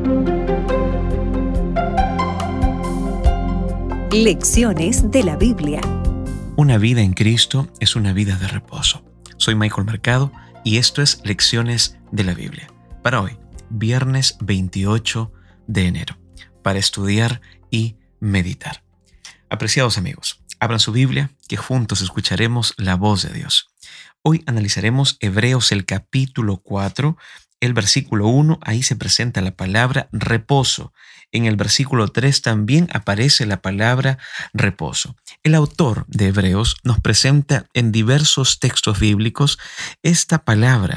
Lecciones de la Biblia. Una vida en Cristo es una vida de reposo. Soy Michael Mercado y esto es Lecciones de la Biblia. Para hoy, viernes 28 de enero, para estudiar y meditar. Apreciados amigos, abran su Biblia, que juntos escucharemos la voz de Dios. Hoy analizaremos Hebreos el capítulo 4, el versículo 1, ahí se presenta la palabra reposo. En el versículo 3 también aparece la palabra reposo. El autor de Hebreos nos presenta en diversos textos bíblicos esta palabra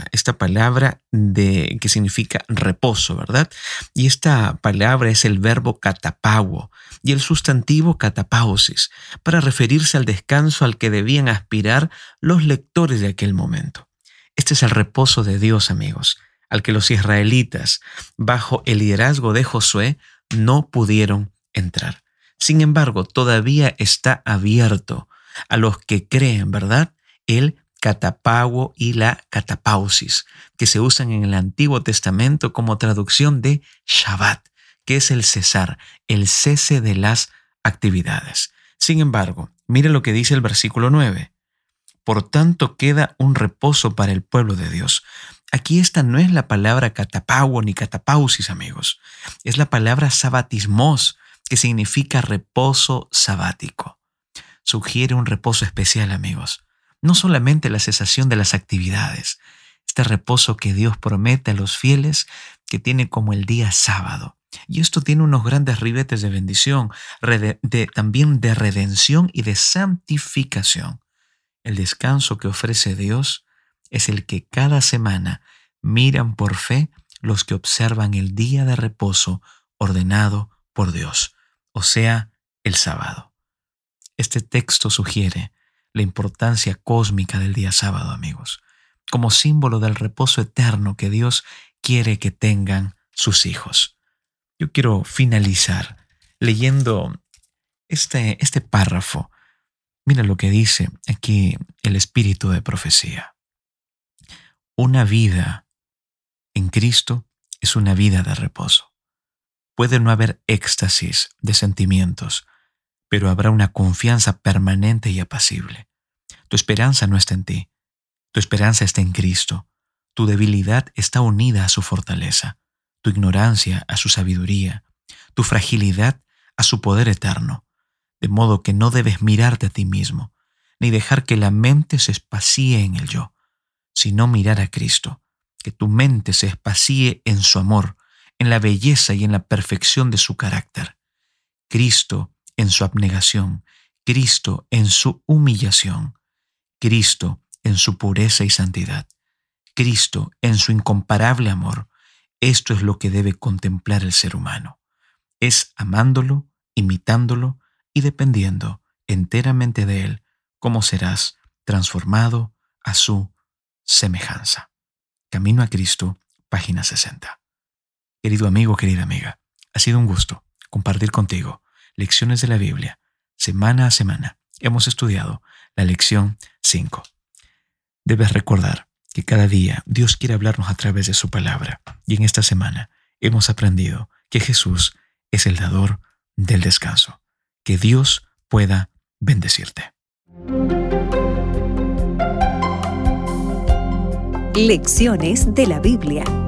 que significa reposo, ¿verdad? Y esta palabra es el verbo katapauo y el sustantivo katapausis, para referirse al descanso al que debían aspirar los lectores de aquel momento. Este es el reposo de Dios, amigos, al que los israelitas, bajo el liderazgo de Josué, no pudieron entrar. Sin embargo, todavía está abierto a los que creen, ¿verdad?, el katapauo y la katapausis, que se usan en el Antiguo Testamento como traducción de Shabbat, que es el cesar, el cese de las actividades. Sin embargo, mire lo que dice el versículo 9. Por tanto, queda un reposo para el pueblo de Dios. Aquí esta no es la palabra katapauo ni katapausis, amigos. Es la palabra sabatismos, que significa reposo sabático. Sugiere un reposo especial, amigos. No solamente la cesación de las actividades. Este reposo que Dios promete a los fieles, que tiene como el día sábado. Y esto tiene unos grandes ribetes de bendición, también de redención y de santificación. El descanso que ofrece Dios es el que cada semana miran por fe los que observan el día de reposo ordenado por Dios, o sea, el sábado. Este texto sugiere la importancia cósmica del día sábado, amigos, como símbolo del reposo eterno que Dios quiere que tengan sus hijos. Yo quiero finalizar leyendo este párrafo. Mira lo que dice aquí el espíritu de profecía. Una vida en Cristo es una vida de reposo. Puede no haber éxtasis de sentimientos, pero habrá una confianza permanente y apacible. Tu esperanza no está en ti. Tu esperanza está en Cristo. Tu debilidad está unida a su fortaleza, tu ignorancia a su sabiduría, tu fragilidad a su poder eterno. De modo que no debes mirarte a ti mismo, ni dejar que la mente se espacíe en el yo, sino mirar a Cristo, que tu mente se espacíe en su amor, en la belleza y en la perfección de su carácter. Cristo en su abnegación, Cristo en su humillación, Cristo en su pureza y santidad, Cristo en su incomparable amor. Esto es lo que debe contemplar el ser humano. Es amándolo, imitándolo, y dependiendo enteramente de Él, cómo serás transformado a su semejanza. Camino a Cristo, página 60. Querido amigo, querida amiga, ha sido un gusto compartir contigo lecciones de la Biblia. Semana a semana hemos estudiado la lección 5. Debes recordar que cada día Dios quiere hablarnos a través de su palabra, y en esta semana hemos aprendido que Jesús es el dador del descanso. Que Dios pueda bendecirte. Lecciones de la Biblia.